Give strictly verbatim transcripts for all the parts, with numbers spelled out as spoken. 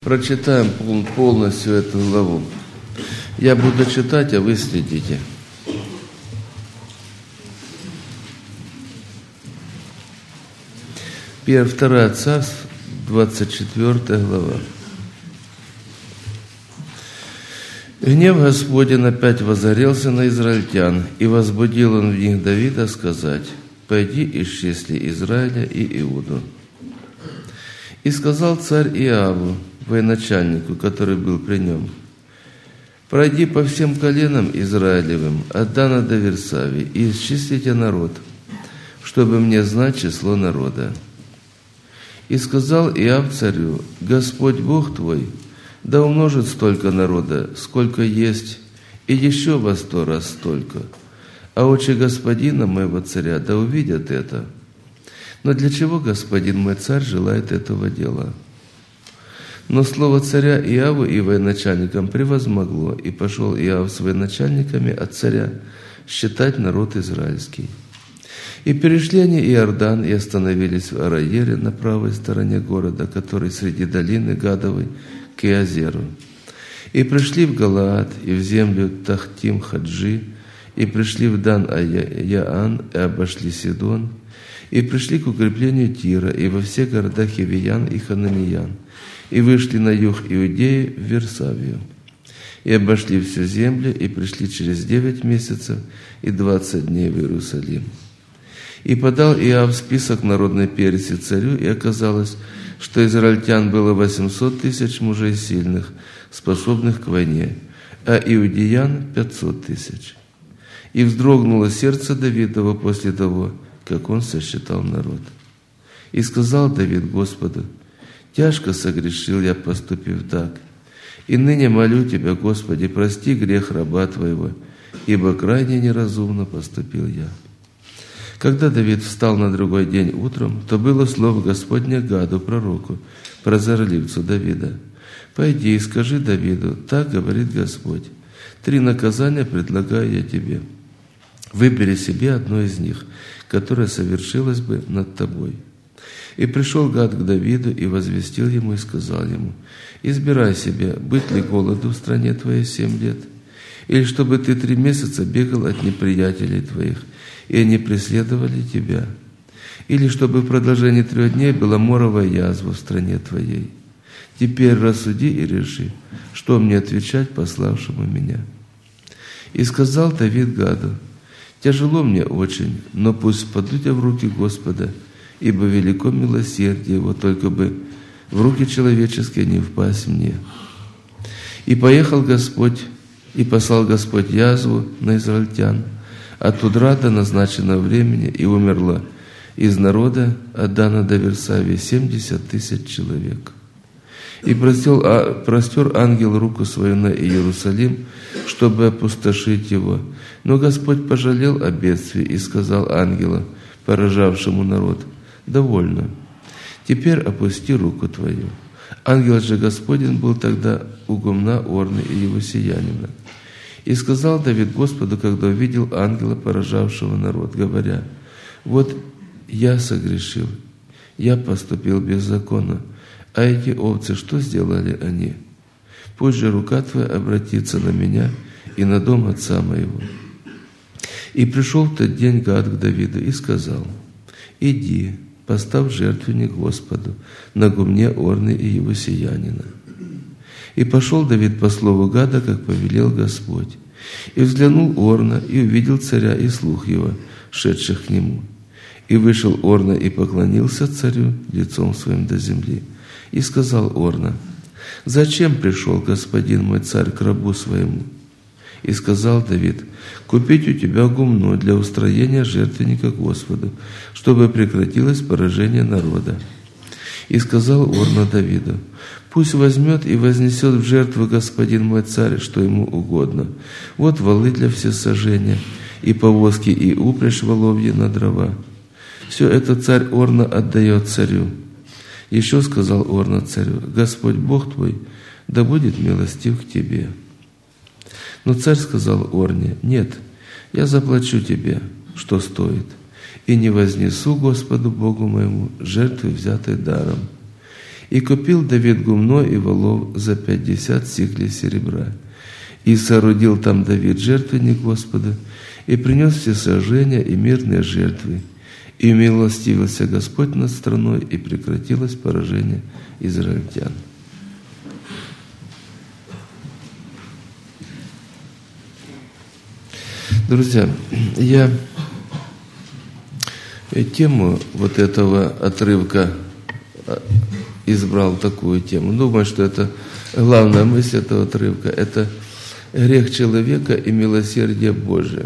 Прочитаем полностью эту главу. Я буду читать, а вы следите. Первая, вторая Царств, двадцать четвёртая глава. Гнев Господень опять возгорелся на израильтян, и возбудил он в них Давида сказать: «Пойди, исчисли Израиля и Иуду». И сказал царь Иоаву, военачальнику, который был при нем: «Пройди по всем коленам Израилевым, от Дана до Версави, и исчислите народ, чтобы мне знать число народа». И сказал Иоав царю: «Господь Бог твой да умножит столько народа, сколько есть, и еще во сто раз столько, а очи господина моего царя да увидят это. Но для чего господин мой царь желает этого дела?» Но слово царя Иоаву и военачальникам превозмогло, и пошел Иоав с военачальниками от царя считать народ израильский. И перешли они Иордан, и остановились в Араере на правой стороне города, который среди долины Гадовой, к Иозеру. И пришли в Галаад, и в землю Тахтим-Хаджи, и пришли в Дан-Яан, и обошли Сидон, и пришли к укреплению Тира, и во все города Хивиян и Хананиян, и вышли на юг Иудеи в Версавию, и обошли всю землю, и пришли через девять месяцев и двадцать дней в Иерусалим. И подал Иоав список народной переси царю, и оказалось, что израильтян было восемьсот тысяч мужей сильных, способных к войне, а иудеян пятьсот тысяч. И вздрогнуло сердце Давидова после того, как он сосчитал народ. И сказал Давид Господу: «Тяжко согрешил я, поступив так, и ныне молю Тебя, Господи, прости грех раба Твоего, ибо крайне неразумно поступил я». Когда Давид встал на другой день утром, то было слово Господне Гаду, пророку, прозорливцу Давида: «Пойди и скажи Давиду, так говорит Господь, три наказания предлагаю я тебе. Выбери себе одно из них, которое совершилось бы над тобой». И пришел Гад к Давиду и возвестил ему и сказал ему: «Избирай себе, быть ли голоду в стране твоей семь лет, или чтобы ты три месяца бегал от неприятелей твоих, и они преследовали тебя, или чтобы в продолжении трех дней была моровая язва в стране твоей. Теперь рассуди и реши, что мне отвечать пославшему меня». И сказал Давид Гаду: «Тяжело мне очень, но пусть впадут я в руки Господа, ибо велико милосердие его, только бы в руки человеческие не впасть мне». И поехал Господь, и послал Господь язву на израильтян от утра до назначенного времени, и умерло из народа от Дана до Версавии семьдесят тысяч человек. И простер, а, простер ангел руку свою на Иерусалим, чтобы опустошить его. Но Господь пожалел о бедствии и сказал ангелу, поражавшему народ: «Довольно, теперь опусти руку твою». Ангел же Господень был тогда у гумна Орны и его сиянина. И сказал Давид Господу, когда увидел ангела, поражавшего народ, говоря: «Вот я согрешил, я поступил беззаконно, а эти овцы, что сделали они? Пусть же рука твоя обратится на меня и на дом отца моего». И пришел в тот день Гад к Давиду и сказал: «Иди, поставь жертвенник Господу на гумне Орны и его сиянина». И пошел Давид по слову Гада, как повелел Господь. И взглянул Орна, и увидел царя и слуг его, шедших к нему. И вышел Орна и поклонился царю лицом своим до земли. И сказал Орна: «Зачем пришел господин мой царь к рабу своему?» И сказал Давид: «Купить у тебя гумно для устроения жертвенника Господу, чтобы прекратилось поражение народа». И сказал Орна Давиду: «Пусть возьмет и вознесет в жертву господин мой царь, что ему угодно. Вот валы для всесожжения, и повозки, и упряжь воловья на дрова. Все это царь Орна отдает царю». Еще сказал Орна царю: «Господь Бог твой да будет милостив к тебе». Но царь сказал Орне: «Нет, я заплачу тебе, что стоит, и не вознесу Господу Богу моему жертвы, взятой даром». И купил Давид гумно и волов за пятьдесят сиклей серебра. И соорудил там Давид жертвенник Господа, и принес все сожжения и мирные жертвы. И умилостивился Господь над страной, и прекратилось поражение израильтян. Друзья, я тему вот этого отрывка избрал такую тему. Думаю, что это главная мысль этого отрывка. Это грех человека и милосердие Божие.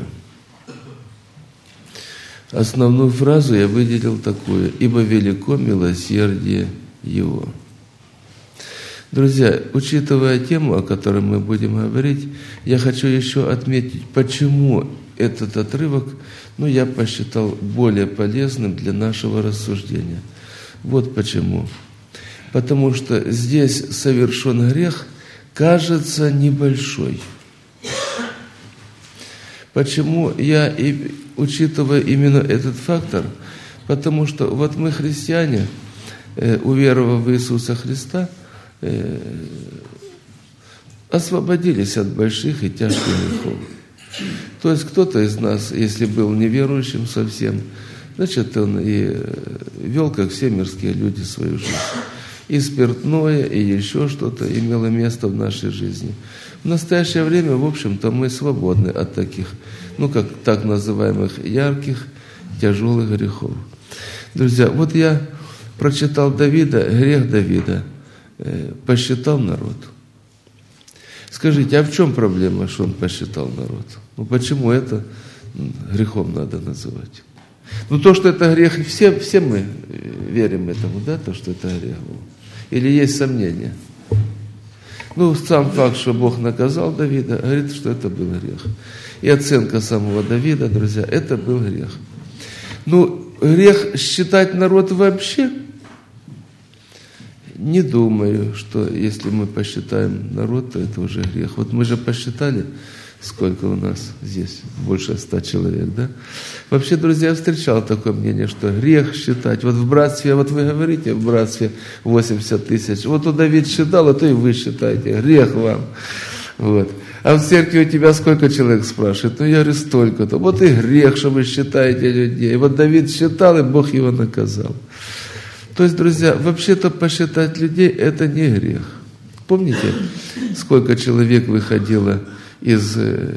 Основную фразу я выделил такую: «Ибо велико милосердие Его». Друзья, учитывая тему, о которой мы будем говорить, я хочу еще отметить, почему этот отрывок, ну, я посчитал более полезным для нашего рассуждения. Вот почему. Потому что здесь совершен грех, кажется небольшой. Почему я, и, учитывая именно этот фактор, потому что вот мы, христиане, э, уверовав в Иисуса Христа, э, освободились от больших и тяжких грехов. То есть кто-то из нас, если был неверующим совсем, значит, он и вел, как все мирские люди, свою жизнь. И спиртное, и еще что-то имело место в нашей жизни. В настоящее время, в общем-то, мы свободны от таких, ну, как так называемых ярких, тяжелых грехов. Друзья, вот я прочитал Давида, грех Давида, э, посчитал народ. Скажите, а в чем проблема, что он посчитал народ? Ну, почему это грехом надо называть? Ну, то, что это грех, все, все мы верим этому, да, то, что это грех был. Или есть сомнения? Ну, сам факт, что Бог наказал Давида, говорит, что это был грех. И оценка самого Давида, друзья, это был грех. Ну, грех считать народ вообще? Не думаю, что если мы посчитаем народ, то это уже грех. Вот мы же посчитали, сколько у нас здесь, больше ста человек, да? Вообще, друзья, я встречал такое мнение, что грех считать. Вот в братстве, вот вы говорите, в братстве восемьдесят тысяч. Вот у Давид считал, а то и вы считаете. Грех вам. Вот. А в церкви у тебя сколько человек спрашивает? Ну, я говорю, столько-то. Вот и грех, что вы считаете людей. Вот Давид считал, и Бог его наказал. То есть, друзья, вообще-то посчитать людей – это не грех. Помните, сколько человек выходило из,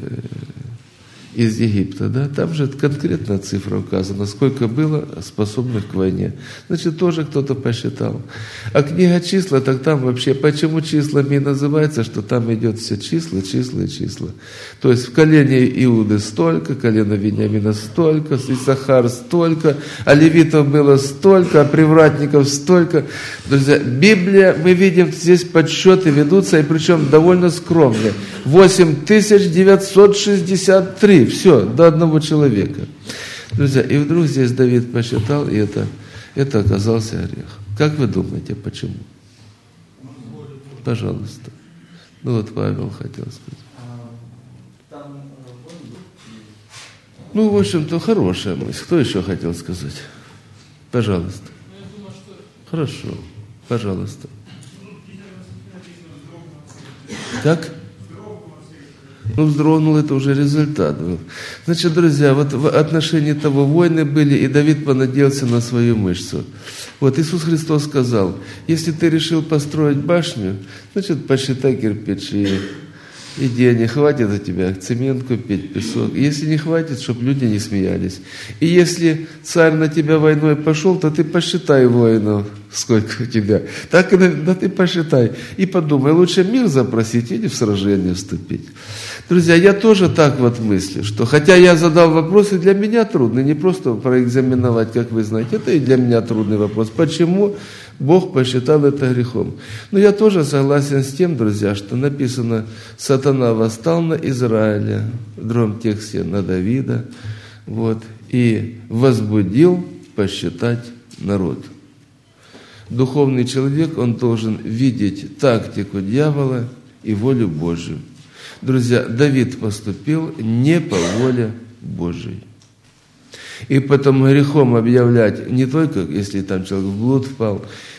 из Египта, да? Там же конкретная цифра указана, сколько было способных к войне. Значит, тоже кто-то посчитал. А книга числа, так там вообще, почему числами и называется, что там идет все числа, числа и числа. То есть в колене Иуды столько, колено Вениамина столько, Исахар столько, а левитов было столько, а привратников столько. Друзья, Библия, мы видим, здесь подсчеты ведутся, и причем довольно скромные. восемь тысяч девятьсот шестьдесят три. Все, до одного человека. Друзья, и вдруг здесь Давид посчитал, и это, это оказался грех. Как вы думаете, почему? Пожалуйста. Ну вот Павел хотел сказать. Ну, в общем-то, хорошая мысль. Кто еще хотел сказать? Пожалуйста. Хорошо. Пожалуйста. Как? Ну, вздрогнул, это уже результат был. Значит, друзья, вот в отношении того войны были, и Давид понадеялся на свою мышцу. Вот Иисус Христос сказал, если ты решил построить башню, значит, посчитай кирпичи, и денег хватит у тебя цемент купить, песок. И если не хватит, чтобы люди не смеялись. И если царь на тебя войной пошел, то ты посчитай воинов, сколько у тебя. Так и да ты посчитай. И подумай, лучше мир запросить или в сражение вступить. Друзья, я тоже так вот мыслю, что хотя я задал вопрос, и для меня трудный, не просто проэкзаменовать, как вы знаете, это и для меня трудный вопрос. Почему Бог посчитал это грехом? Но я тоже согласен с тем, друзья, что написано, сатана восстал на Израиля, в другом тексте на Давида, вот, и возбудил посчитать народ. Духовный человек, он должен видеть тактику дьявола и волю Божию. Друзья, Давид поступил не по воле Божией. И потом грехом объявлять не только, если там человек в блуд впал,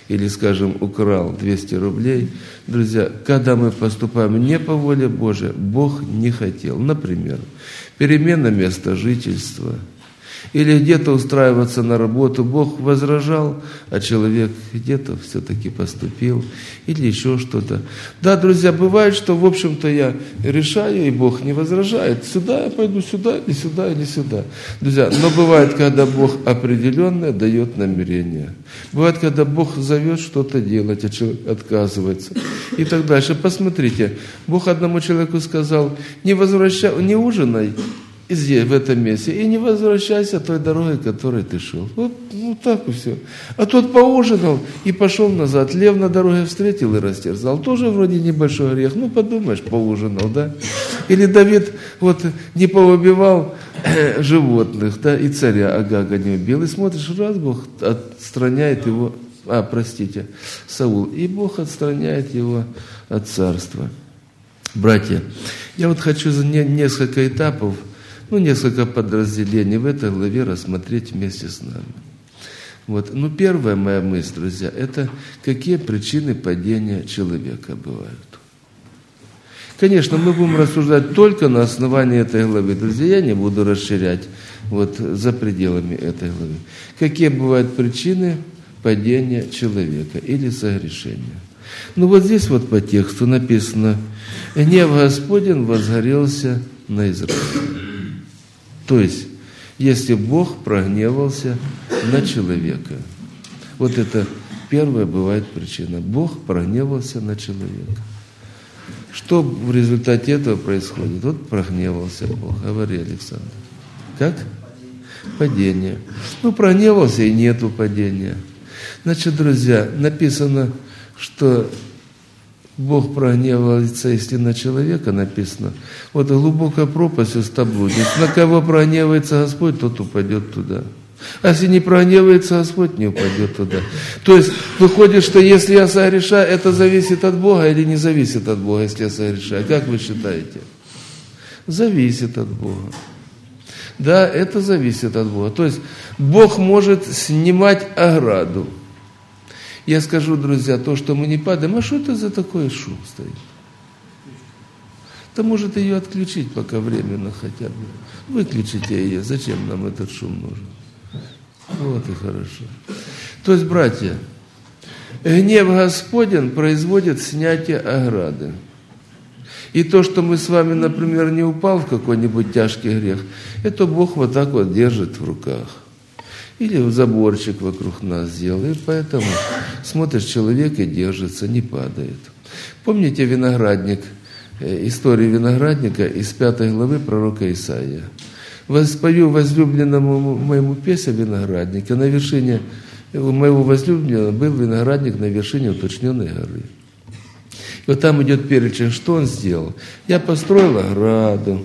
или, скажем, украл двести рублей, друзья, когда мы поступаем не по воле Божией, Бог не хотел. Например, перемена места жительства, или где-то устраиваться на работу, Бог возражал, а человек где-то все-таки поступил, или еще что-то. Да, друзья, бывает, что, в общем-то, я решаю, и Бог не возражает. Сюда я пойду, сюда, или сюда, или сюда. Друзья, но бывает, когда Бог определенное дает намерение. Бывает, когда Бог зовет что-то делать, а человек отказывается. И так дальше. Посмотрите, Бог одному человеку сказал, не возвращай, не ужинай здесь, в этом месте, и не возвращайся той дорогой, которой ты шел. Вот, вот так и все. А тот поужинал и пошел назад. Лев на дороге встретил и растерзал. Тоже вроде небольшой грех. Ну, подумаешь, поужинал, да? Или Давид вот не поубивал животных, да, и царя Агага не убил. И смотришь, раз Бог отстраняет его, а, простите, Саул, и Бог отстраняет его от царства. Братья, я вот хочу за несколько этапов, ну, несколько подразделений в этой главе рассмотреть вместе с нами. Вот. Ну, первая моя мысль, друзья, это какие причины падения человека бывают. Конечно, мы будем рассуждать только на основании этой главы. Друзья, я не буду расширять вот за пределами этой главы. Какие бывают причины падения человека или согрешения? Ну, вот здесь вот по тексту написано: «Гнев Господень возгорелся на Израиле». То есть, если Бог прогневался на человека. Вот это первая бывает причина. Бог прогневался на человека. Что в результате этого происходит? Вот прогневался Бог. Говори, Александр. Как? Падение. Ну, прогневался, и нету падения. Значит, друзья, написано, что Бог прогневается, если на человека написано. Вот глубокая пропасть устаблудит. На кого прогневается Господь, тот упадет туда. А если не прогневается Господь, не упадет туда. То есть, выходит, что если я согрешаю, это зависит от Бога или не зависит от Бога, если я согрешаю? Как вы считаете? Зависит от Бога. Да, это зависит от Бога. То есть, Бог может снимать ограду. Я скажу, друзья, то, что мы не падаем, а что это за такой шум стоит? Да может ее отключить пока временно хотя бы. Выключите ее, зачем нам этот шум нужен? Вот и хорошо. То есть, братья, гнев Господень производит снятие ограды. И то, что мы с вами, например, не упал в какой-нибудь тяжкий грех, это Бог вот так вот держит в руках. Или заборчик вокруг нас сделал. И поэтому смотришь, человек и держится, не падает. Помните виноградник, историю виноградника из пятой главы пророка Исаия? «Воспою возлюбленному моему песнь виноградника, на вершине моего возлюбленного был виноградник на вершине уточненной горы». И вот там идет перечень, что он сделал. «Я построил ограду,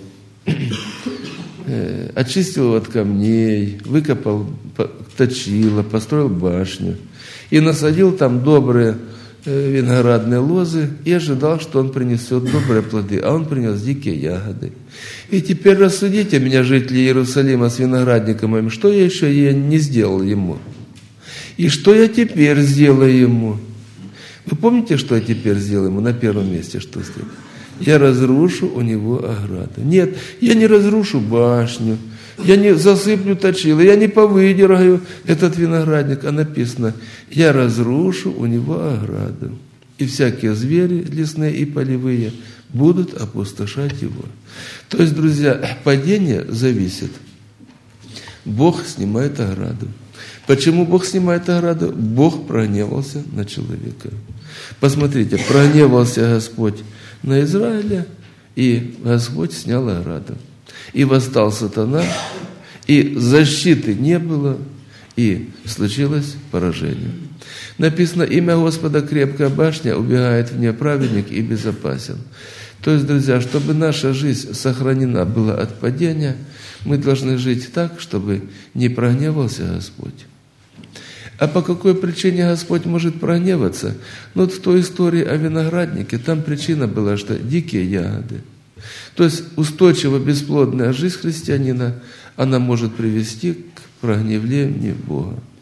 очистил его от камней, выкопал точило, построил башню и насадил там добрые виноградные лозы и ожидал, что он принесет добрые плоды, а он принес дикие ягоды. И теперь рассудите меня, жители Иерусалима, с виноградником моим, что я еще я не сделал ему? И что я теперь сделаю ему?» Вы помните, что я теперь сделаю ему? На первом месте что стоит? Я разрушу у него ограду. Нет, я не разрушу башню, я не засыплю точило, я не повыдергаю этот виноградник, а написано: я разрушу у него ограду, и всякие звери лесные и полевые будут опустошать его. То есть, друзья, падение зависит. Бог снимает ограду. Почему Бог снимает ограду? Бог прогневался на человека. Посмотрите, прогневался Господь на Израиля, и Господь снял ограду. И восстал сатана, и защиты не было, и случилось поражение. Написано: имя Господа крепкая башня, убегает в нее праведник и безопасен. То есть, друзья, чтобы наша жизнь сохранена была от падения, мы должны жить так, чтобы не прогневался Господь. А по какой причине Господь может прогневаться? Ну, вот в той истории о винограднике, там причина была, что дикие ягоды. То есть устойчивая бесплодная жизнь христианина, она может привести к прогневлению Бога.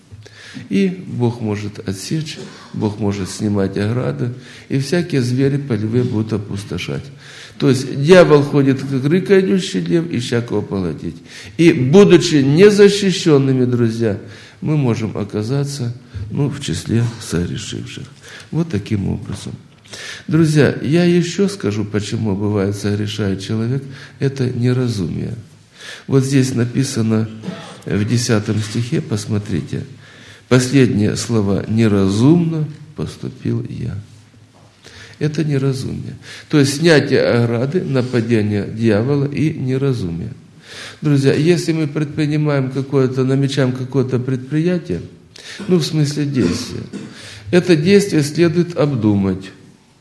И Бог может отсечь, Бог может снимать ограды, и всякие звери полевые будут опустошать. То есть дьявол ходит, как рыкающий лев, ища кого поглотить. И будучи незащищенными, друзья, мы можем оказаться, ну, в числе согрешивших. Вот таким образом. Друзья, я еще скажу, почему бывает согрешает человек. Это неразумие. Вот здесь написано в десятом стихе, посмотрите, последние слова: «неразумно поступил я». Это неразумие. То есть снятие ограды, нападение дьявола и неразумие. Друзья, если мы предпринимаем какое-то, намечаем какое-то предприятие, ну, в смысле действия, это действие следует обдумать.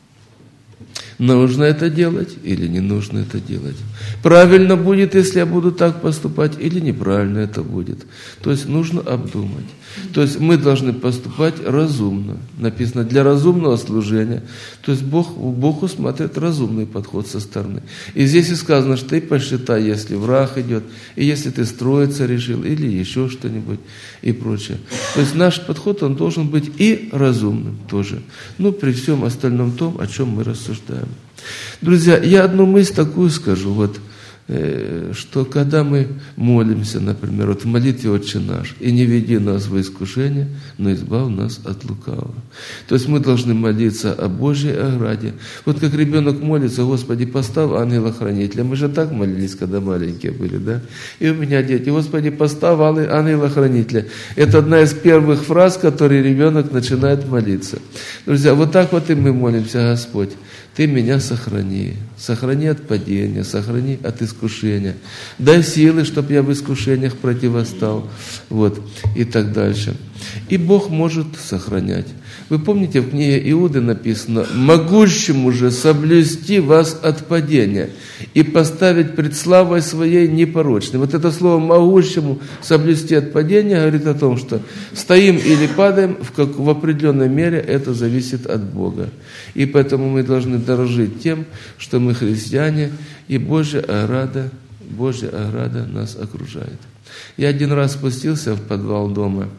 Нужно это делать или не нужно это делать? Правильно будет, если я буду так поступать, или неправильно это будет? То есть нужно обдумать. То есть мы должны поступать разумно. Написано, для разумного служения. То есть Бог, Бог усматривает разумный подход со стороны. И здесь и сказано, что ты посчитай, если враг идет, и если ты строиться решил, или еще что-нибудь и прочее. То есть наш подход, он должен быть и разумным тоже. Ну, при всем остальном том, о чем мы рассуждаем. Друзья, я одну мысль такую скажу, вот, э, что когда мы молимся, например, вот в молитве «Отче наш», и не веди нас во искушение, но избавь нас от лукавого. То есть мы должны молиться о Божьей ограде. Вот как ребенок молится: «Господи, поставь ангела-хранителя». Мы же так молились, когда маленькие были, да? И у меня дети: «Господи, поставь ангела-хранителя». Это одна из первых фраз, которые ребенок начинает молиться. Друзья, вот так вот и мы молимся: «Господь, Ты меня сохрани, сохрани от падения, сохрани от искушения, дай силы, чтобы я в искушениях противостал», вот, и так дальше. И Бог может сохранять. Вы помните, в книге Иуды написано: «Могущему же соблюсти вас от падения и поставить пред славой своей непорочной». Вот это слово «могущему соблюсти от падения» говорит о том, что стоим или падаем, в, как, в определенной мере это зависит от Бога. И поэтому мы должны дорожить тем, что мы христиане, и Божья ограда, Божья ограда нас окружает. Я один раз спустился в подвал дома,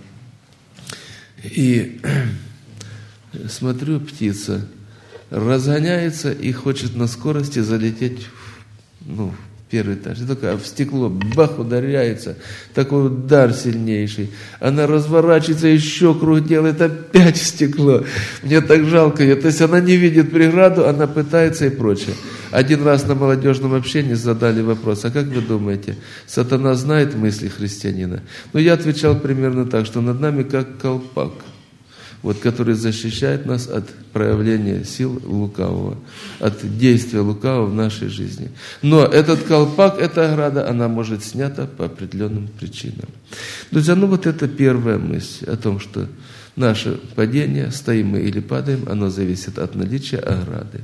и смотрю, птица разгоняется и хочет на скорости залететь в, ну, в первый этаж. И только в стекло бах ударяется, такой удар сильнейший. Она разворачивается, еще круг делает, опять в стекло. Мне так жалко ее. То есть она не видит преграду, она пытается и прочее. Один раз на молодежном общении задали вопрос: а как вы думаете, сатана знает мысли христианина? Ну, я отвечал примерно так, что над нами как колпак, вот, который защищает нас от проявления сил лукавого, от действия лукавого в нашей жизни. Но этот колпак, эта ограда, она может снята по определенным причинам. Друзья, ну вот это первая мысль о том, что наше падение, стоим мы или падаем, оно зависит от наличия ограды.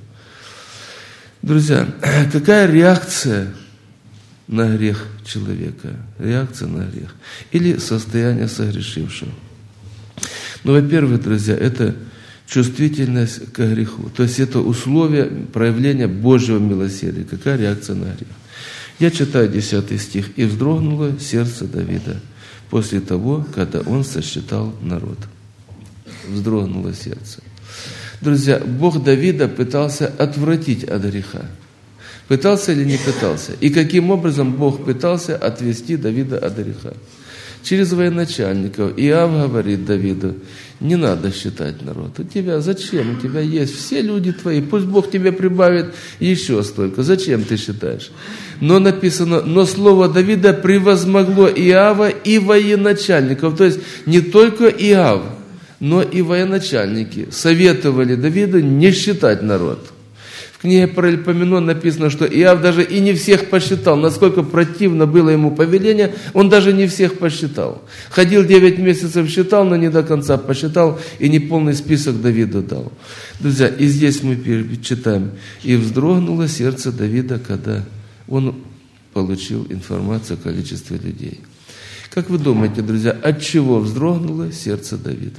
Друзья, какая реакция на грех человека? Реакция на грех. Или состояние согрешившего? Ну, во-первых, друзья, это чувствительность к греху. То есть это условие проявления Божьего милосердия. Какая реакция на грех? Я читаю десятый стих. «И вздрогнуло сердце Давида после того, когда он сосчитал народ». Вздрогнуло сердце. Друзья, Бог Давида пытался отвратить от греха. Пытался или не пытался? И каким образом Бог пытался отвести Давида от греха? Через военачальников. Иав говорит Давиду: не надо считать народ. У тебя зачем? У тебя есть все люди твои. Пусть Бог тебе прибавит еще столько. Зачем ты считаешь? Но написано: но слово Давида превозмогло Иава и военачальников. То есть не только Иав, но и военачальники советовали Давиду не считать народ. В книге Паралипоменон написано, что Иав даже и не всех посчитал. Насколько противно было ему повеление, он даже не всех посчитал. Ходил девять месяцев, считал, но не до конца посчитал, и неполный список Давиду дал. Друзья, и здесь мы читаем: «И вздрогнуло сердце Давида, когда он получил информацию о количестве людей». Как вы думаете, друзья, от чего вздрогнуло сердце Давида?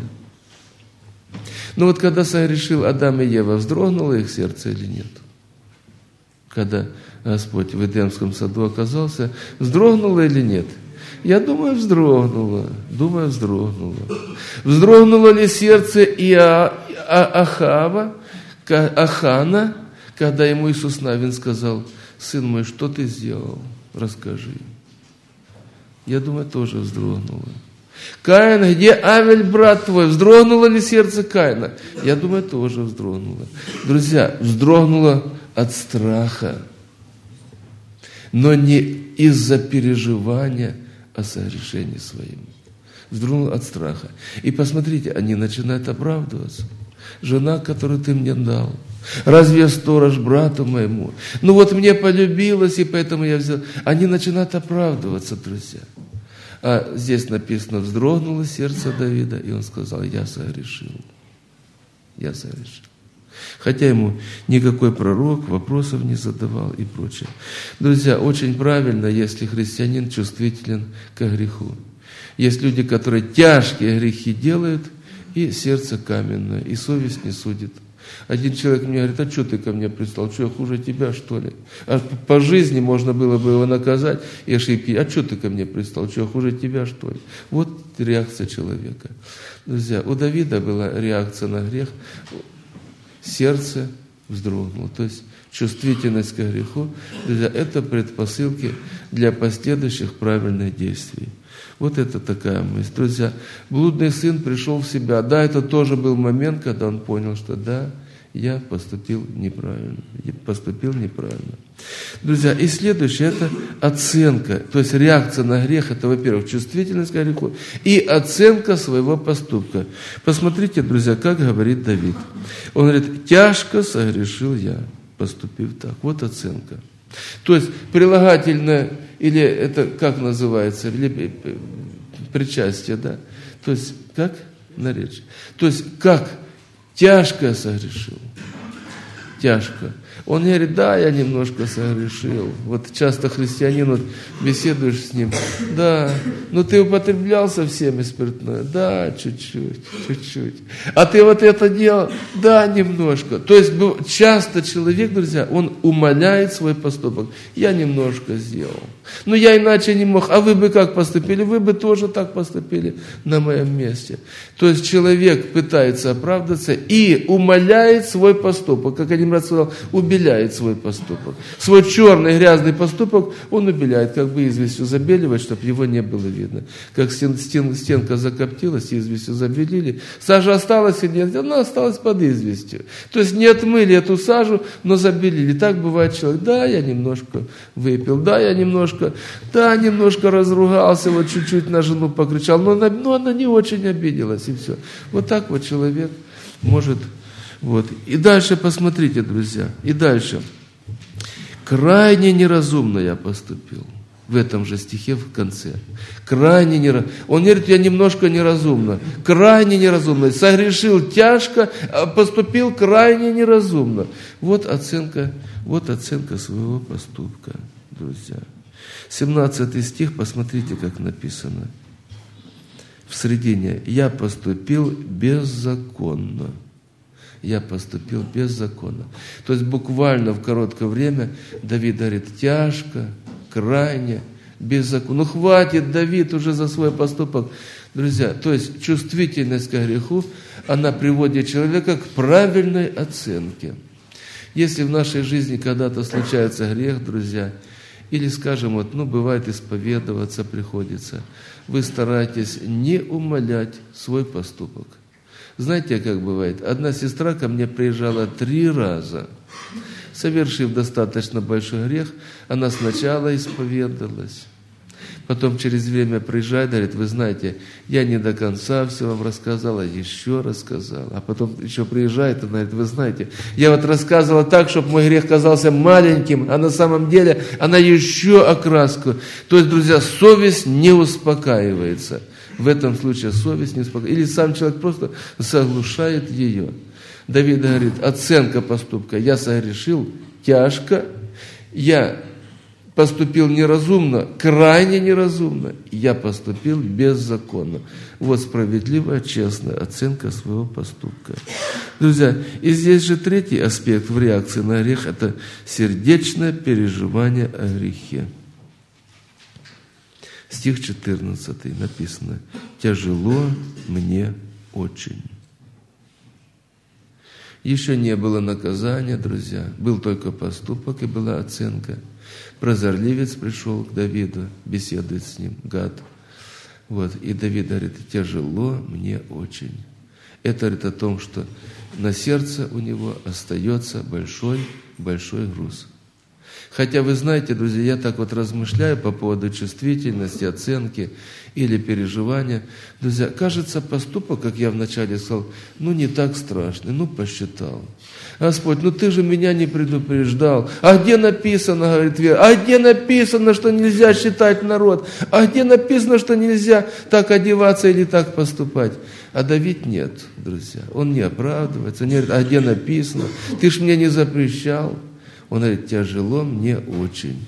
Ну вот когда согрешил Адам и Ева, вздрогнуло их сердце или нет? Когда Господь в Эдемском саду оказался, вздрогнуло или нет? Я думаю, вздрогнуло. Думаю, вздрогнуло. Вздрогнуло ли сердце Иа, а, Ахава, Ахана, когда ему Иисус Навин сказал: сын мой, что ты сделал? Расскажи. Я думаю, тоже вздрогнуло. Каин, где Авель, брат твой? Вздрогнуло ли сердце Каина? Я думаю, тоже вздрогнуло. Друзья, вздрогнуло от страха, но не из-за переживания о согрешении своем. Вздрогнуло от страха. И посмотрите, они начинают оправдываться. Жена, которую ты мне дал, разве я сторож брату моему? Ну вот мне полюбилось, и поэтому я взял. Они начинают оправдываться, друзья. А здесь написано: вздрогнуло сердце Давида, и он сказал: я согрешил. Я согрешил. Хотя ему никакой пророк вопросов не задавал и прочее. Друзья, очень правильно, если христианин чувствителен к греху. Есть люди, которые тяжкие грехи делают, и сердце каменное, и совесть не судит. Один человек мне говорит: а что ты ко мне пристал? Что, я хуже тебя, что ли? А по жизни можно было бы его наказать и ошибки. А что ты ко мне пристал? Что, я хуже тебя, что ли? Вот реакция человека. Друзья, у Давида была реакция на грех. Сердце вздрогнуло. То есть чувствительность к греху, друзья, это предпосылки для последующих правильных действий. Вот это такая мысль. Друзья, блудный сын пришел в себя. Да, это тоже был момент, когда он понял, что да, я поступил неправильно. Я поступил неправильно. Друзья, и следующее – это оценка. То есть реакция на грех – это, во-первых, чувствительность к греху и оценка своего поступка. Посмотрите, друзья, как говорит Давид. Он говорит: тяжко согрешил я, поступив так. Вот оценка. То есть прилагательное, или это как называется, или причастие, да? То есть как наречие? То есть как тяжко согрешил, тяжко. Он говорит: да, я немножко согрешил. Вот часто христианин, вот беседуешь с ним: да, ну ты употреблял со всеми спиртное? Да, чуть-чуть, чуть-чуть. А ты вот это делал? Да, немножко. То есть часто человек, друзья, он умаляет свой поступок. Я немножко сделал. Но я иначе не мог. А вы бы как поступили? Вы бы тоже так поступили на моем месте. То есть человек пытается оправдаться и умаляет свой поступок. Как один брат сказал, убеляет свой поступок. Свой черный грязный поступок он убеляет, как бы известью забеливать, чтобы его не было видно. Как стен, стен, стенка закоптилась, известью забелили. Сажа осталась или нет? Она осталась под известью. То есть не отмыли эту сажу, но забелили. Так бывает человек: да, я немножко выпил, да, я немножко, да, немножко разругался, вот чуть-чуть на жену покричал, но она, но она не очень обиделась, и все. Вот так вот человек может... Вот. И дальше посмотрите, друзья, и дальше. Крайне неразумно я поступил. В этом же стихе в конце. Крайне неразумно. Он говорит: я немножко неразумно. Крайне неразумно. Согрешил тяжко, поступил крайне неразумно. Вот оценка, вот оценка своего поступка, друзья. семнадцатый стих, посмотрите, как написано. В середине: я поступил беззаконно. Я поступил беззаконно. То есть буквально в короткое время Давид говорит: тяжко, крайне, беззаконно. Ну хватит, Давид, уже за свой поступок. Друзья, то есть чувствительность к греху, она приводит человека к правильной оценке. Если в нашей жизни когда-то случается грех, друзья, или, скажем, вот, ну, бывает, исповедоваться приходится, вы стараетесь не умалять свой поступок. Знаете, как бывает? Одна сестра ко мне приезжала три раза. Совершив достаточно большой грех, она сначала исповедалась. Потом через время приезжает, говорит: вы знаете, я не до конца все вам рассказала, еще рассказала. А потом еще приезжает, она говорит: вы знаете, я вот рассказывала так, чтобы мой грех казался маленьким, а на самом деле она еще окраску. То есть, друзья, совесть не успокаивается. В этом случае совесть не успокаивается. Или сам человек просто заглушает ее. Давид говорит: оценка поступка: я согрешил тяжко, я поступил неразумно, крайне неразумно, я поступил беззаконно. Вот справедливая, честная оценка своего поступка. Друзья, и здесь же третий аспект в реакции на грех – это сердечное переживание о грехе. Стих четырнадцатый написано: «Тяжело мне очень». Еще не было наказания, друзья, был только поступок и была оценка. Прозорливец пришел к Давиду, беседует с ним, Гад. Вот, и Давид говорит: «Тяжело мне очень». Это говорит о том, что на сердце у него остается большой-большой груз. Хотя вы знаете, друзья, я так вот размышляю по поводу чувствительности, оценки или переживания. Друзья, кажется, поступок, как я вначале сказал, ну не так страшный, ну посчитал. Господь, ну ты же меня не предупреждал. А где написано, говорит Вера, а где написано, что нельзя считать народ? А где написано, что нельзя так одеваться или так поступать? А Давид нет, друзья, он не оправдывается, он не говорит: а где написано? Ты ж мне не запрещал. Он говорит: тяжело мне очень.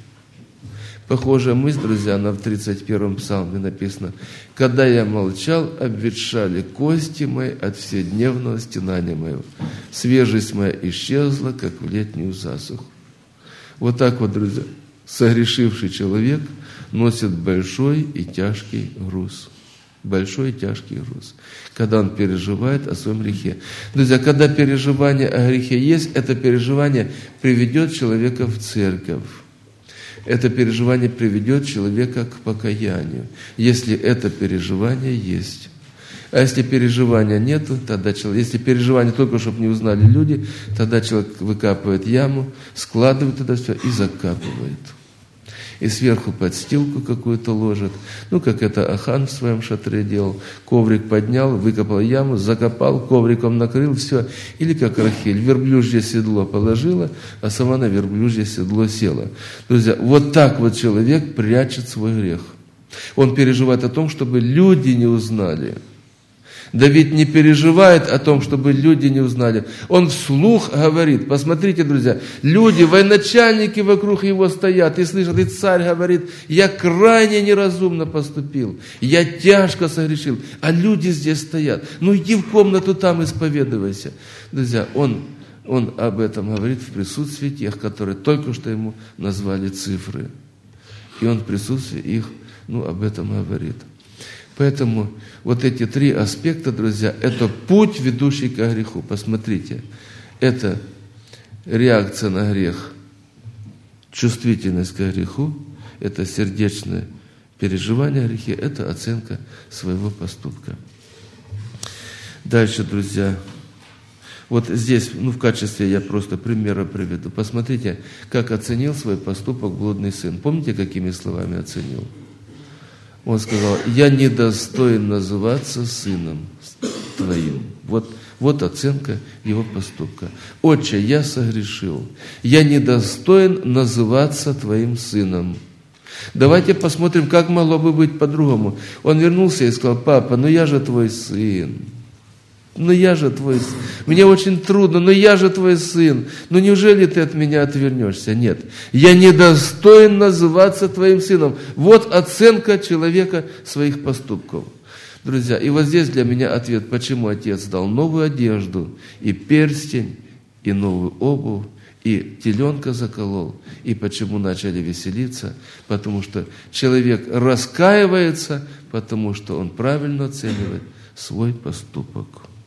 Похожая мысль, друзья, она в тридцать первом псалме написана: «Когда я молчал, обветшали кости мои от вседневного стенания моего. Свежесть моя исчезла, как в летнюю засуху». Вот так вот, друзья, согрешивший человек носит большой и тяжкий груз. Большой и тяжкий груз, когда он переживает о своем грехе. Друзья, когда переживание о грехе есть, это переживание приведет человека в церковь. Это переживание приведет человека к покаянию, если это переживание есть. А если переживания нету, тогда человек, если переживания только, чтобы не узнали люди, тогда человек выкапывает яму, складывает туда все и закапывает. И сверху подстилку какую-то ложит. Ну, как это Ахан в своем шатре делал. Коврик поднял, выкопал яму, закопал, ковриком накрыл, все. Или как Рахиль, верблюжье седло положила, а сама на верблюжье седло села. Друзья, вот так вот человек прячет свой грех. Он переживает о том, чтобы люди не узнали. Давид не переживает о том, чтобы люди не узнали. Он вслух говорит. Посмотрите, друзья, люди, военачальники вокруг его стоят и слышат, и царь говорит: я крайне неразумно поступил, я тяжко согрешил, а люди здесь стоят. Ну иди в комнату, там исповедуйся. Друзья, он, он об этом говорит в присутствии тех, которые только что ему назвали цифры. И он в присутствии их, ну, об этом говорит. Поэтому вот эти три аспекта, друзья, это путь, ведущий к греху. Посмотрите, это реакция на грех, чувствительность к греху, это сердечное переживание о грехе, это оценка своего поступка. Дальше, друзья, вот здесь, ну, в качестве я просто примера приведу. Посмотрите, как оценил свой поступок блудный сын. Помните, какими словами оценил? Он сказал: я недостоин называться сыном твоим. Вот, вот оценка его поступка. Отче, я согрешил. Я недостоин называться твоим сыном. Давайте посмотрим, как могло бы быть по-другому. Он вернулся и сказал: папа, ну я же твой сын. Ну я же твой сын. Мне очень трудно, но я же твой сын. Ну неужели ты от меня отвернешься? Нет. Я недостоин называться твоим сыном. Вот оценка человека своих поступков. Друзья, и вот здесь для меня ответ, почему отец дал новую одежду, и перстень, и новую обувь, и теленка заколол, и почему начали веселиться, потому что человек раскаивается, потому что он правильно оценивает свой поступок.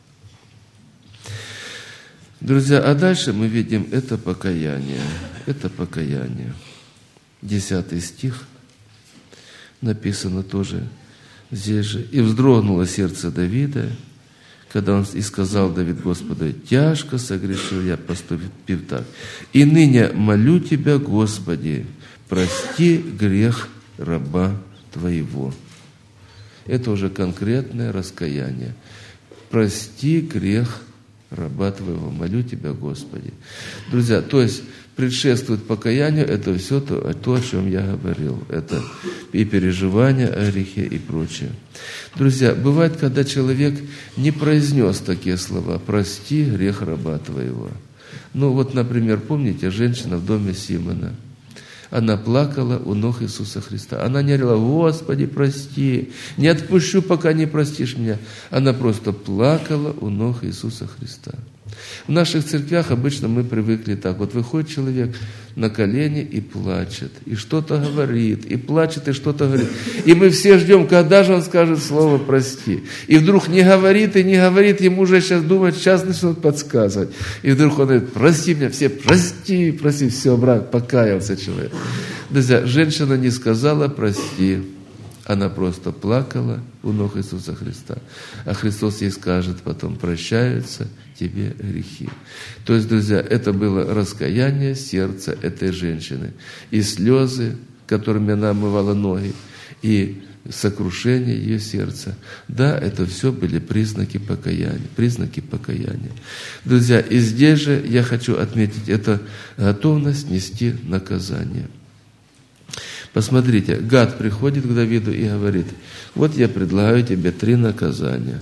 Друзья, а дальше мы видим это покаяние. Это покаяние. Десятый стих написано тоже здесь же. «И вздрогнуло сердце Давида, когда он и сказал Давид Господу: тяжко согрешил я, поступив так. И ныне молю Тебя, Господи, прости грех раба Твоего». Это уже конкретное раскаяние. Прости грех раба Твоего, молю Тебя, Господи. Друзья, то есть предшествует покаянию, это все то, то, о чем я говорил. Это и переживания о грехе и прочее. Друзья, бывает, когда человек не произнес такие слова: «Прости грех раба Твоего». Ну вот, например, помните, женщина в доме Симона. Она плакала у ног Иисуса Христа. Она не говорила: «Господи, прости, не отпущу, пока не простишь меня». Она просто плакала у ног Иисуса Христа. В наших церквях обычно мы привыкли так. Вот выходит человек на колени и плачет, и что-то говорит, и плачет, и что-то говорит. И мы все ждем, когда же он скажет слово «прости». И вдруг не говорит, и не говорит, ему уже сейчас думать, сейчас начнут подсказывать. И вдруг он говорит: прости меня, все, прости, прости, все, брат, покаялся человек. Друзья, женщина не сказала «прости». Она просто плакала у ног Иисуса Христа. А Христос ей скажет потом: прощаются тебе грехи. То есть, друзья, это было раскаяние сердца этой женщины. И слезы, которыми она омывала ноги, и сокрушение ее сердца. Да, это все были признаки покаяния. Признаки покаяния. Друзья, и здесь же я хочу отметить, это готовность нести наказание. Посмотрите, Гад приходит к Давиду и говорит: вот я предлагаю тебе три наказания.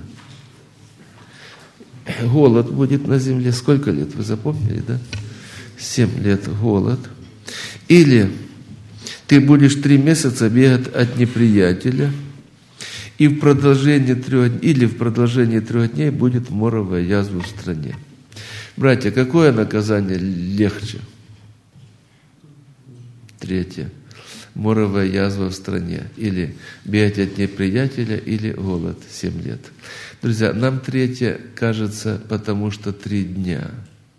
Голод будет на земле. Сколько лет? Вы запомнили, да? Семь лет голод. Или ты будешь три месяца бегать от неприятеля, и в продолжении трех, или в продолжении трех дней будет моровая язва в стране. Братья, какое наказание легче? Третье. Моровая язва в стране, или бегать от неприятеля, или голод семь лет. Друзья, нам третье кажется, потому что три дня.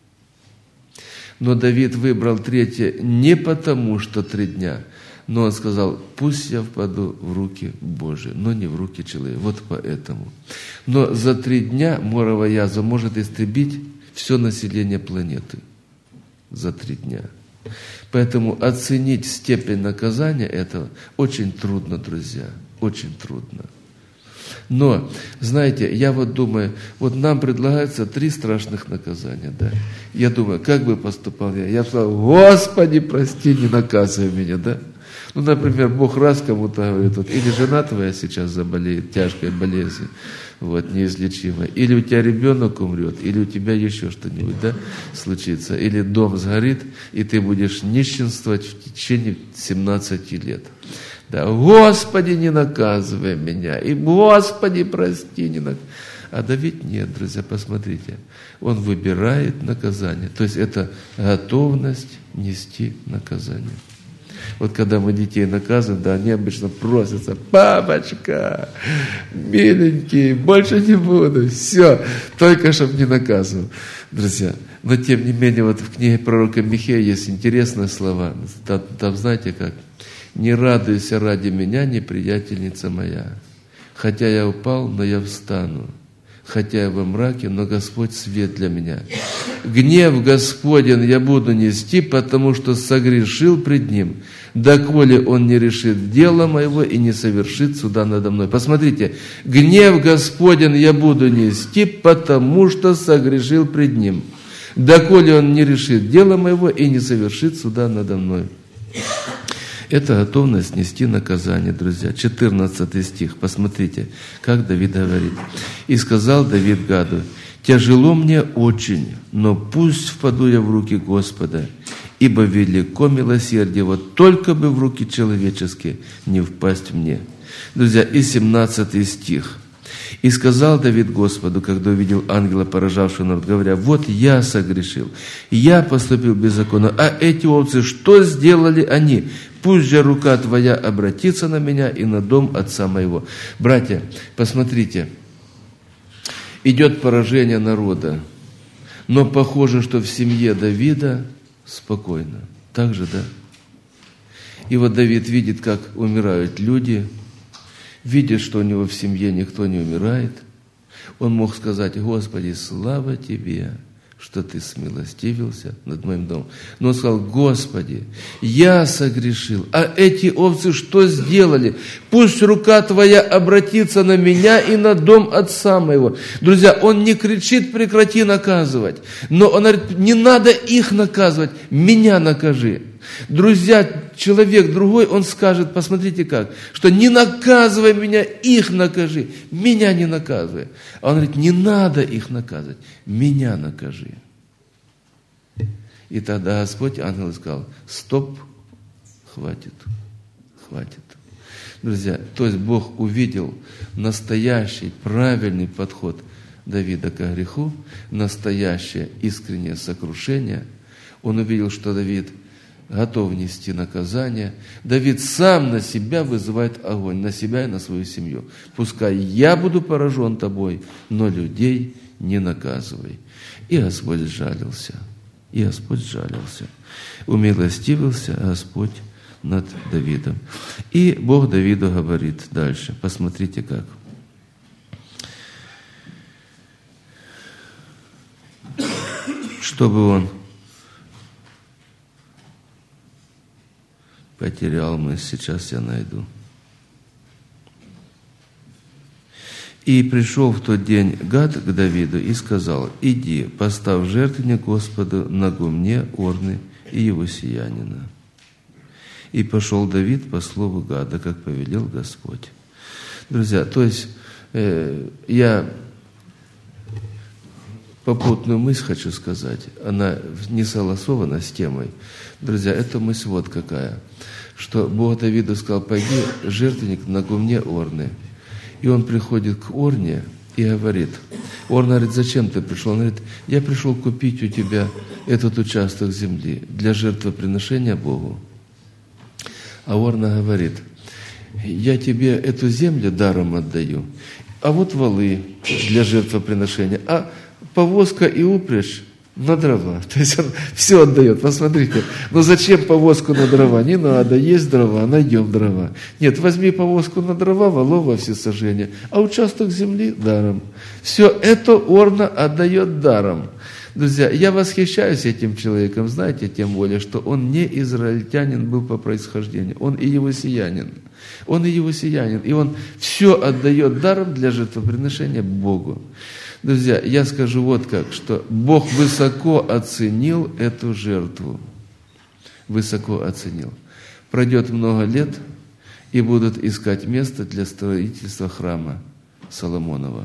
Но Давид выбрал третье не потому, что три дня, но он сказал: пусть я впаду в руки Божии, но не в руки человека. Вот поэтому. Но за три дня моровая язва может истребить все население планеты. За три дня. Поэтому оценить степень наказания этого очень трудно, друзья, очень трудно. Но, знаете, я вот думаю, вот нам предлагается три страшных наказания, да. Я думаю, как бы поступал я? Я бы сказал: Господи, прости, не наказывай меня, да. Ну, например, Бог раз кому-то говорит: вот, или жена твоя сейчас заболеет тяжкой болезнью, вот, неизлечимой, или у тебя ребенок умрет, или у тебя еще что-нибудь, да, случится, или дом сгорит, и ты будешь нищенствовать в течение семнадцати лет. Да, Господи, не наказывай меня, и Господи, прости, не наказывай. А Давид нет, друзья, посмотрите, он выбирает наказание, то есть это готовность нести наказание. Вот когда мы детей наказываем, да, они обычно просятся: папочка, миленький, больше не буду, все, только чтобы не наказывал. Друзья, но тем не менее, вот в книге пророка Михея есть интересные слова. Там, там знаете как? «Не радуйся ради меня, неприятельница моя. Хотя я упал, но я встану. Хотя я во мраке, но Господь свет для меня. Гнев Господень я буду нести, потому что согрешил пред Ним, доколе Он не решит дела моего и не совершит суда надо мной». Посмотрите, гнев Господень я буду нести, потому что согрешил пред Ним, доколе Он не решит дела моего и не совершит суда надо мной. Это готовность нести наказание, друзья. четырнадцатый стих. Посмотрите, как Давид говорит. «И сказал Давид Гаду: тяжело мне очень, но пусть впаду я в руки Господа, ибо велико милосердие, вот только бы в руки человеческие не впасть мне». Друзья, и семнадцатый стих. «И сказал Давид Господу, когда увидел ангела, поражавшего народ, говоря: вот я согрешил, я поступил беззаконно, а эти овцы, что сделали они? Пусть же рука твоя обратится на меня и на дом отца моего». Братья, посмотрите, идет поражение народа, но похоже, что в семье Давида спокойно. Так же, да? И вот Давид видит, как умирают люди, видит, что у него в семье никто не умирает. Он мог сказать: Господи, слава Тебе, что Ты смилостивился над моим домом. Но он сказал: Господи, я согрешил, а эти овцы что сделали? Пусть рука Твоя обратится на меня и на дом отца моего. Друзья, он не кричит: прекрати наказывать. Но он говорит: не надо их наказывать, меня накажи. Друзья, человек другой, он скажет, посмотрите как, что не наказывай меня, их накажи, меня не наказывай. А он говорит: не надо их наказывать, меня накажи. И тогда Господь, ангел, сказал: стоп, хватит, хватит. Друзья, то есть Бог увидел настоящий, правильный подход Давида ко греху, настоящее искреннее сокрушение. Он увидел, что Давид готов нести наказание. Давид сам на себя вызывает огонь, на себя и на свою семью. Пускай я буду поражен тобой, но людей не наказывай. И Господь сжалился. И Господь сжалился. Умилостивился Господь над Давидом. И Бог Давиду говорит дальше. Посмотрите как. Чтобы он потерял мысль, сейчас я найду. И пришел в тот день Гад к Давиду и сказал: иди, поставь жертвенник Господу на гумне Орны и его сиянина. И пошел Давид по слову Гада, как повелел Господь. Друзья, то есть э, я попутную мысль хочу сказать, она не согласована с темой. Друзья, эта мысль вот какая, что Бог Давиду сказал: пойди жертвенник на гумне Орны. И он приходит к Орне и говорит, Орна говорит: зачем ты пришел? Он говорит: я пришел купить у тебя этот участок земли для жертвоприношения Богу. А Орна говорит: я тебе эту землю даром отдаю, а вот валы для жертвоприношения, а повозка и упряжь на дрова. То есть он все отдает. Посмотрите, ну зачем повозку на дрова? Не надо, есть дрова, найдем дрова. Нет, возьми повозку на дрова, валов во всесожжение, а участок земли даром. Все это Орна отдает даром. Друзья, я восхищаюсь этим человеком, знаете, тем более, что он не израильтянин был по происхождению, он и евусеянин. Он и евусеянин, и он все отдает даром для жертвоприношения Богу. Друзья, я скажу вот как, что Бог высоко оценил эту жертву. Высоко оценил. Пройдет много лет, и будут искать место для строительства храма Соломонова.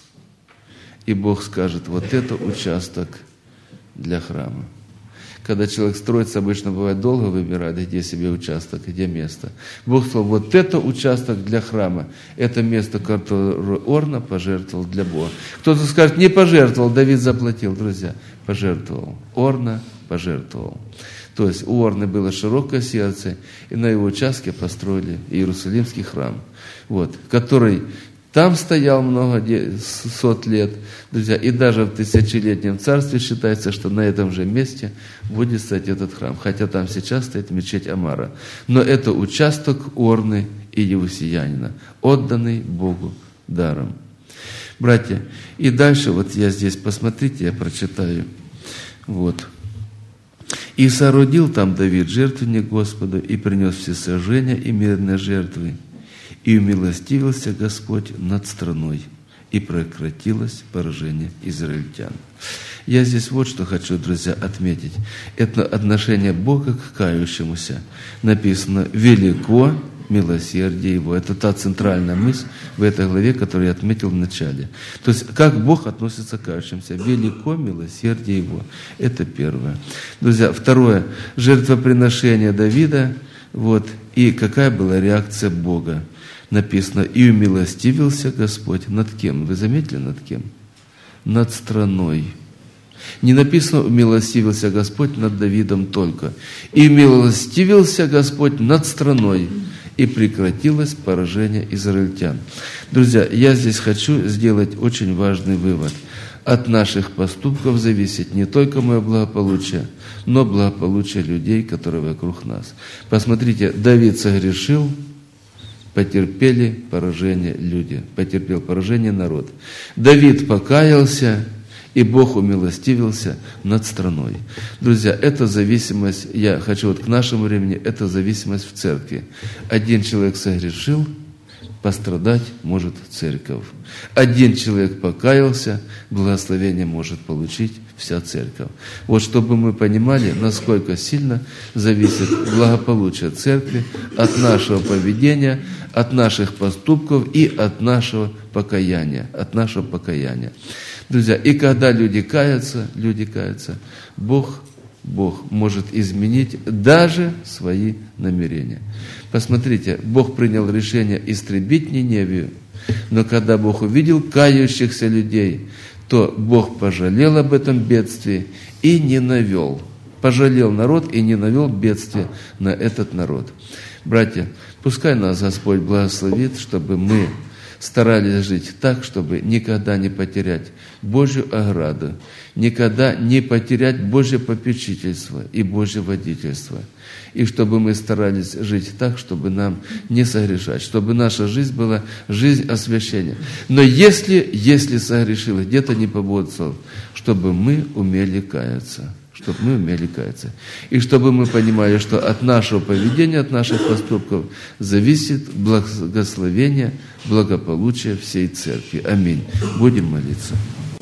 И Бог скажет: вот это участок для храма. Когда человек строится, обычно бывает долго выбирает, где себе участок, где место. Бог сказал: вот это участок для храма, это место, которое Орна пожертвовал для Бога. Кто-то скажет: не пожертвовал, Давид заплатил. Друзья, пожертвовал. Орна пожертвовал. То есть у Орны было широкое сердце, и на его участке построили Иерусалимский храм, вот, который там стоял много сот лет, друзья, и даже в тысячелетнем царстве считается, что на этом же месте будет стоять этот храм, хотя там сейчас стоит мечеть Амара. Но это участок Орны и Евусеянина, отданный Богу даром. Братья, и дальше, вот я здесь, посмотрите, я прочитаю, вот. «И соорудил там Давид жертвенник Господу, и принес всесожжения и мирные жертвы. И умилостивился Господь над страной, и прекратилось поражение израильтян». Я здесь вот что хочу, друзья, отметить. Это отношение Бога к кающемуся. Написано: «Велико милосердие Его». Это та центральная мысль в этой главе, которую я отметил в начале. То есть, как Бог относится к кающимся. «Велико милосердие Его». Это первое. Друзья, второе. Жертвоприношение Давида. Вот. И какая была реакция Бога? Написано: «И умилостивился Господь». Над кем? Вы заметили, над кем? Над страной. Не написано: «Умилостивился Господь над Давидом только». «И умилостивился Господь над страной, и прекратилось поражение израильтян». Друзья, я здесь хочу сделать очень важный вывод. От наших поступков зависит не только мое благополучие, но благополучие людей, которые вокруг нас. Посмотрите, Давид согрешил, потерпели поражение люди, потерпел поражение народ. Давид покаялся, и Бог умилостивился над страной. Друзья, это зависимость, я хочу вот к нашему времени, это зависимость в церкви. Один человек согрешил, пострадать может церковь. Один человек покаялся, благословение может получить вся церковь. Вот чтобы мы понимали, насколько сильно зависит благополучие церкви от нашего поведения, от наших поступков и от нашего покаяния, от нашего покаяния. Друзья, и когда люди каятся, люди каятся, Бог, Бог может изменить даже свои намерения. Посмотрите, Бог принял решение истребить Ниневию, Но когда Бог увидел кающихся людей, то Бог пожалел об этом бедствии и не навел. Пожалел народ и не навел бедствие на этот народ. Братья, пускай нас Господь благословит, чтобы мы старались жить так, чтобы никогда не потерять Божью ограду, никогда не потерять Божье попечительство и Божье водительство. И чтобы мы старались жить так, чтобы нам не согрешать, чтобы наша жизнь была жизнь освящения. Но если, если согрешил где-то не по Богу, чтобы мы умели каяться. Чтобы мы умели каяться. И чтобы мы понимали, что от нашего поведения, от наших поступков зависит благословение, благополучие всей церкви. Аминь. Будем молиться.